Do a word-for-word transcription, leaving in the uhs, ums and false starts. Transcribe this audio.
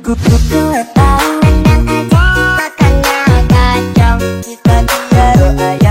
Gue tahu enak aja, makanya kacau. Kita biar ayam